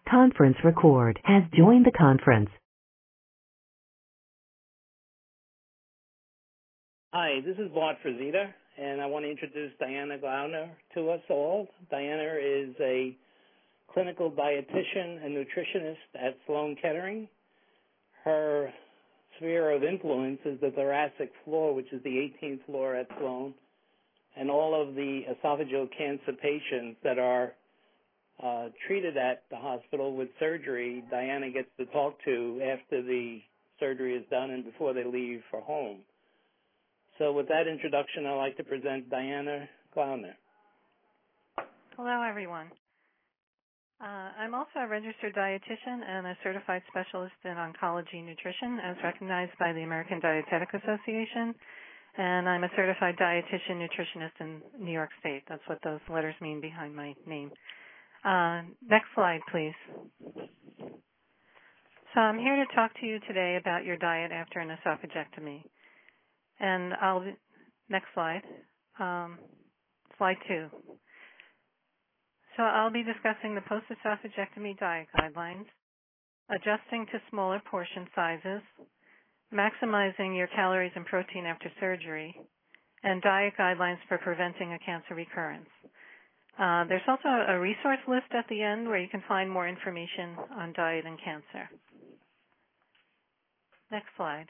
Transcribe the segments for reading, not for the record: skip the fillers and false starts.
Conference record has joined the conference. Hi, this is Bart Frazita, and I want to introduce Diana Glauner to us all. Diana is a clinical dietitian and nutritionist at Sloan Kettering. Her sphere of influence is the thoracic floor, which is the 18th floor at Sloan, and all of the esophageal cancer patients that are treated at the hospital with surgery, Diana gets to talk to after the surgery is done and before they leave for home. So with that introduction, I'd like to present Diana Glauner. Hello, everyone. I'm also a registered dietitian and a certified specialist in oncology nutrition as recognized by the American Dietetic Association, and I'm a certified dietitian nutritionist in New York State. That's what those letters mean behind my name. Next slide, please. So I'm here to talk to you today about your diet after an esophagectomy. And next slide, slide 2. So I'll be discussing the post-esophagectomy diet guidelines, adjusting to smaller portion sizes, maximizing your calories and protein after surgery, and diet guidelines for preventing a cancer recurrence. There's also a resource list at the end where you can find more information on diet and cancer. Next slide.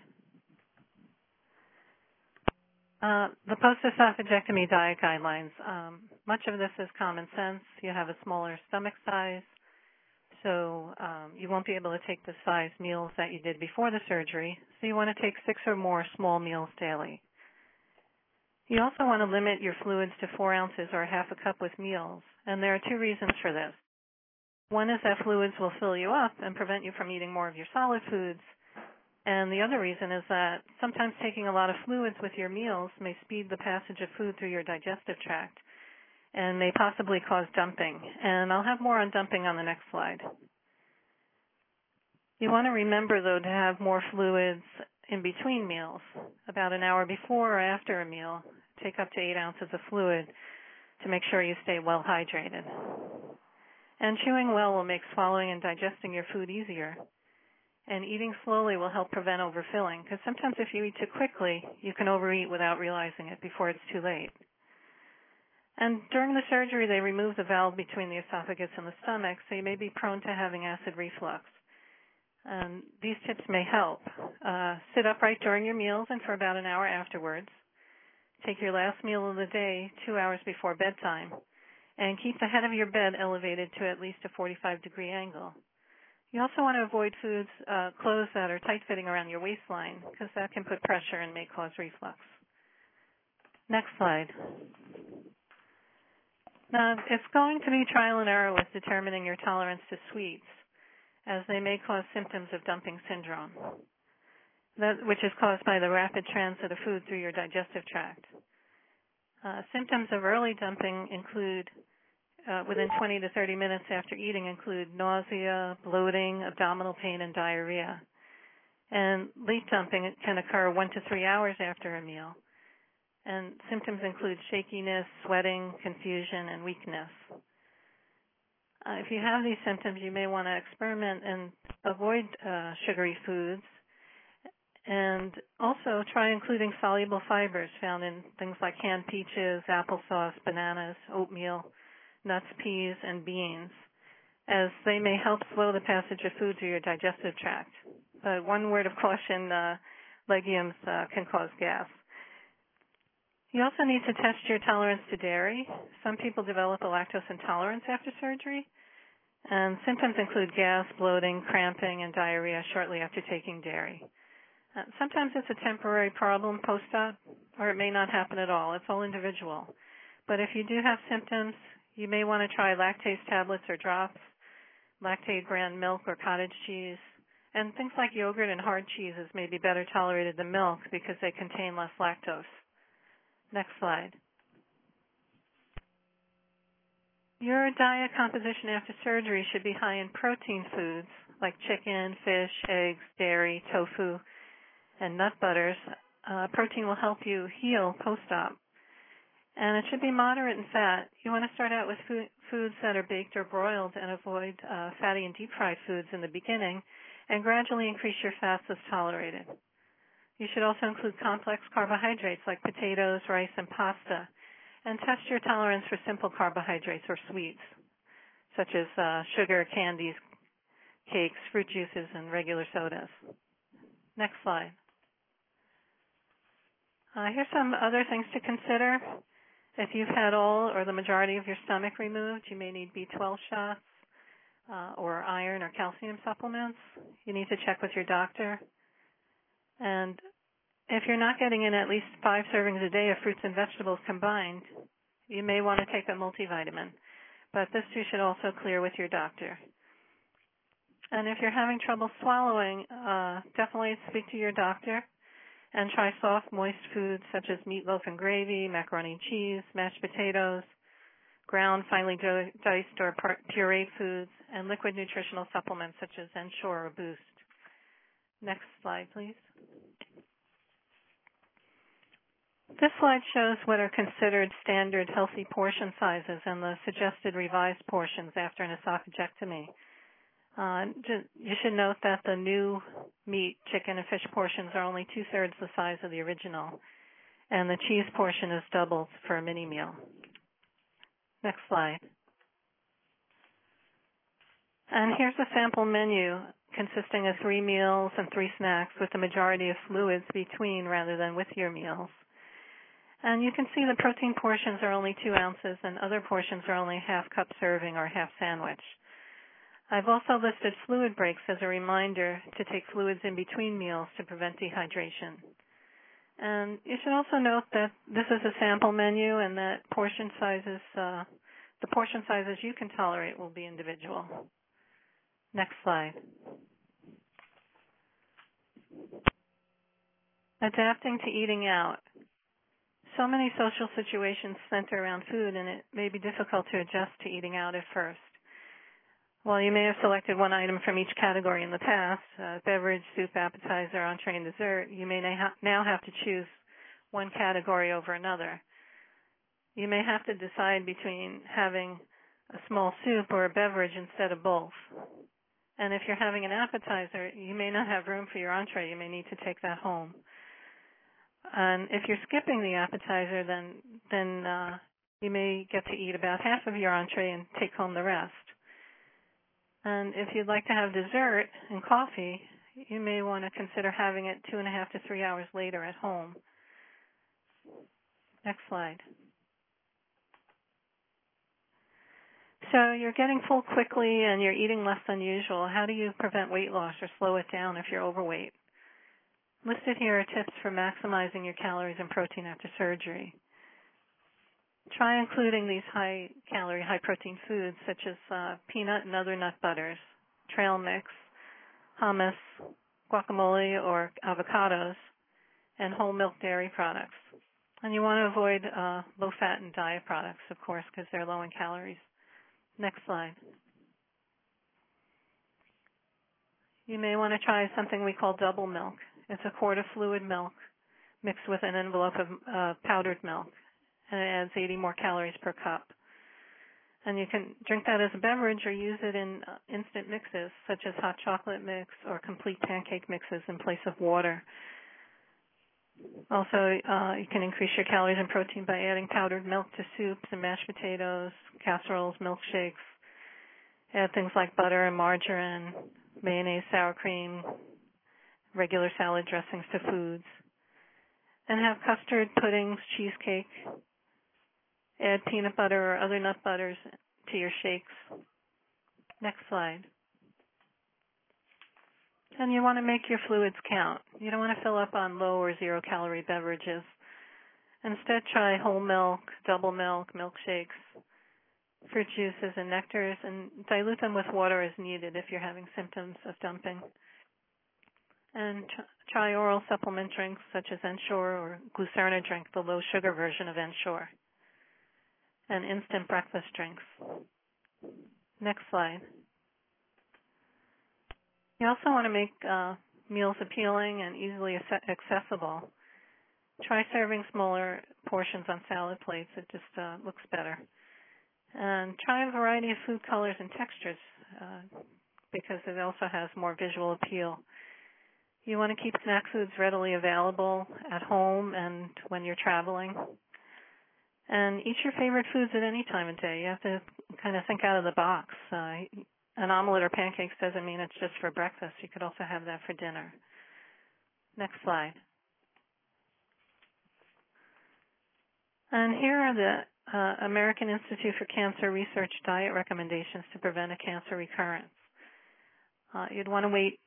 The post-esophagectomy diet guidelines, much of this is common sense. You have a smaller stomach size, so you won't be able to take the size meals that you did before the surgery, so you want to take 6 or more small meals daily. You also want to limit your fluids to 4 ounces or half a cup with meals, and there are 2 reasons for this. One is that fluids will fill you up and prevent you from eating more of your solid foods, and the other reason is that sometimes taking a lot of fluids with your meals may speed the passage of food through your digestive tract and may possibly cause dumping. And I'll have more on dumping on the next slide. You want to remember, though, to have more fluids in between meals, about an hour before or after a meal. Take up to 8 ounces of fluid to make sure you stay well hydrated. And chewing well will make swallowing and digesting your food easier. And eating slowly will help prevent overfilling, because sometimes if you eat too quickly, you can overeat without realizing it before it's too late. And during the surgery, they remove the valve between the esophagus and the stomach, so you may be prone to having acid reflux. And these tips may help. Sit upright during your meals and for about an hour afterwards. Take your last meal of the day 2 hours before bedtime, and keep the head of your bed elevated to at least a 45-degree angle. You also want to avoid foods, clothes that are tight-fitting around your waistline, because that can put pressure and may cause reflux. Next slide. Now, it's going to be trial and error with determining your tolerance to sweets, as they may cause symptoms of dumping syndrome, which is caused by the rapid transit of food through your digestive tract. Symptoms of early dumping include within 20 to 30 minutes after eating include nausea, bloating, abdominal pain, and diarrhea. And late dumping can occur 1 to 3 hours after a meal. And symptoms include shakiness, sweating, confusion, and weakness. If you have these symptoms, you may want to experiment and avoid sugary foods. And also try including soluble fibers found in things like canned peaches, applesauce, bananas, oatmeal, nuts, peas, and beans, as they may help slow the passage of food through your digestive tract. But one word of caution, legumes can cause gas. You also need to test your tolerance to dairy. Some people develop a lactose intolerance after surgery, and symptoms include gas, bloating, cramping, and diarrhea shortly after taking dairy. Sometimes it's a temporary problem post-op, or it may not happen at all. It's all individual. But if you do have symptoms, you may want to try lactase tablets or drops, Lactaid brand milk or cottage cheese, and things like yogurt and hard cheeses may be better tolerated than milk because they contain less lactose. Next slide. Your diet composition after surgery should be high in protein foods like chicken, fish, eggs, dairy, tofu, and nut butters. Protein will help you heal post-op. And it should be moderate in fat. You want to start out with foods that are baked or broiled and avoid fatty and deep-fried foods in the beginning, and gradually increase your fats as tolerated. You should also include complex carbohydrates like potatoes, rice, and pasta, and test your tolerance for simple carbohydrates or sweets, such as sugar, candies, cakes, fruit juices, and regular sodas. Next slide. Here's some other things to consider. If you've had all or the majority of your stomach removed, you may need B12 shots or iron or calcium supplements. You need to check with your doctor. And if you're not getting in at least 5 servings a day of fruits and vegetables combined, you may want to take a multivitamin. But this you should also clear with your doctor. And if you're having trouble swallowing, definitely speak to your doctor and try soft, moist foods such as meatloaf and gravy, macaroni and cheese, mashed potatoes, ground, finely diced or pureed foods, and liquid nutritional supplements such as Ensure or Boost. Next slide, please. This slide shows what are considered standard healthy portion sizes and the suggested revised portions after an esophagectomy. You should note that the new meat, chicken, and fish portions are only 2/3 the size of the original, and the cheese portion is doubled for a mini meal. Next slide. And here's a sample menu consisting of 3 meals and 3 snacks with the majority of fluids between rather than with your meals. And you can see the protein portions are only 2 ounces and other portions are only half cup serving or half sandwich. I've also listed fluid breaks as a reminder to take fluids in between meals to prevent dehydration. And you should also note that this is a sample menu and that the portion sizes you can tolerate will be individual. Next slide. Adapting to eating out. So many social situations center around food, and it may be difficult to adjust to eating out at first. While you may have selected one item from each category in the past, beverage, soup, appetizer, entree, and dessert, you may now have to choose one category over another. You may have to decide between having a small soup or a beverage instead of both. And if you're having an appetizer, you may not have room for your entree. You may need to take that home. And if you're skipping the appetizer, then you may get to eat about half of your entree and take home the rest. And if you'd like to have dessert and coffee, you may want to consider having it 2.5 to 3 hours later at home. Next slide. So you're getting full quickly and you're eating less than usual. How do you prevent weight loss or slow it down if you're overweight? Listed here are tips for maximizing your calories and protein after surgery. Try including these high-calorie, high-protein foods such as peanut and other nut butters, trail mix, hummus, guacamole or avocados, and whole milk dairy products. And you want to avoid low-fat and diet products, of course, because they're low in calories. Next slide. You may want to try something we call double milk. It's a quart of fluid milk mixed with an envelope of powdered milk, and it adds 80 more calories per cup. And you can drink that as a beverage or use it in instant mixes, such as hot chocolate mix or complete pancake mixes in place of water. Also, you can increase your calories and protein by adding powdered milk to soups and mashed potatoes, casseroles, milkshakes. Add things like butter and margarine, mayonnaise, sour cream, regular salad dressings to foods. And have custard, puddings, cheesecake. Add peanut butter or other nut butters to your shakes. Next slide. And you want to make your fluids count. You don't want to fill up on low or zero-calorie beverages. Instead, try whole milk, double milk, milkshakes, fruit juices, and nectars, and dilute them with water as needed if you're having symptoms of dumping. And try oral supplement drinks such as Ensure or Glucerna drink, the low-sugar version of Ensure, and instant breakfast drinks. Next slide. You also want to make meals appealing and easily accessible. Try serving smaller portions on salad plates. It just looks better. And try a variety of food colors and textures because it also has more visual appeal. You want to keep snack foods readily available at home and when you're traveling. And eat your favorite foods at any time of day. You have to kind of think out of the box. An omelet or pancakes doesn't mean it's just for breakfast. You could also have that for dinner. Next slide. And here are the American Institute for Cancer Research diet recommendations to prevent a cancer recurrence. You'd want to wait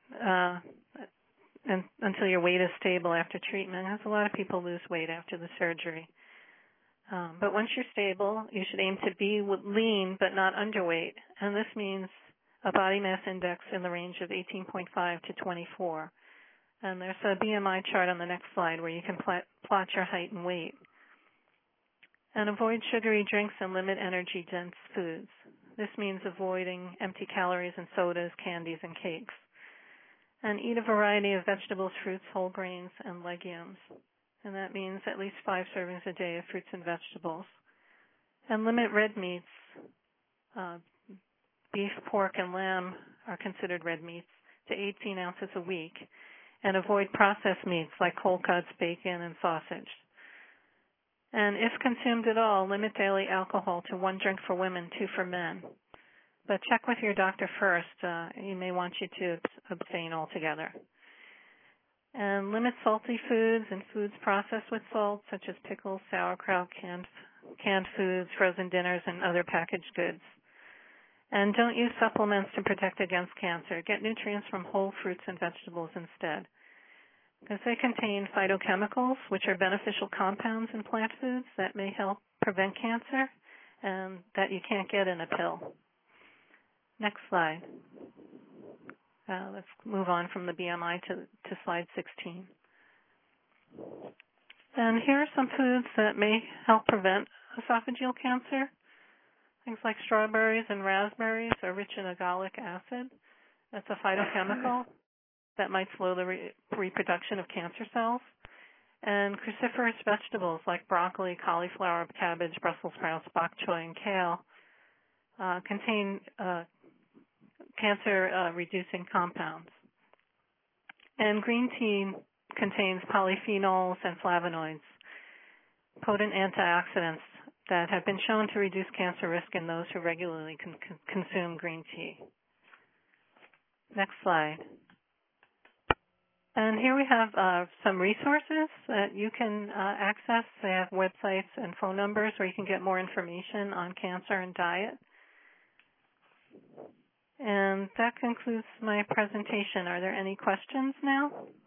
until your weight is stable after treatment, as a lot of people lose weight after the surgery. But once you're stable, you should aim to be lean but not underweight, and this means a body mass index in the range of 18.5 to 24. And there's a BMI chart on the next slide where you can plot your height and weight. And avoid sugary drinks and limit energy-dense foods. This means avoiding empty calories and sodas, candies, and cakes. And eat a variety of vegetables, fruits, whole grains, and legumes. And that means at least 5 servings a day of fruits and vegetables. And limit red meats. Beef, pork, and lamb are considered red meats to 18 ounces a week. And avoid processed meats like cold cuts, bacon, and sausage. And if consumed at all, limit daily alcohol to 1 drink for women, 2 for men. But check with your doctor first. He may want you to abstain altogether. And limit salty foods and foods processed with salt, such as pickles, sauerkraut, canned foods, frozen dinners, and other packaged goods. And don't use supplements to protect against cancer. Get nutrients from whole fruits and vegetables instead, because they contain phytochemicals, which are beneficial compounds in plant foods that may help prevent cancer and that you can't get in a pill. Next slide. Let's move on from the BMI to slide 16. And here are some foods that may help prevent esophageal cancer. Things like strawberries and raspberries are rich in agallic acid. That's a phytochemical that might slow the reproduction of cancer cells. And cruciferous vegetables like broccoli, cauliflower, cabbage, Brussels sprouts, bok choy, and kale contain cancer-reducing compounds. And green tea contains polyphenols and flavonoids, potent antioxidants that have been shown to reduce cancer risk in those who regularly consume green tea. Next slide. And here we have some resources that you can access. They have websites and phone numbers where you can get more information on cancer and diet. And that concludes my presentation. Are there any questions now?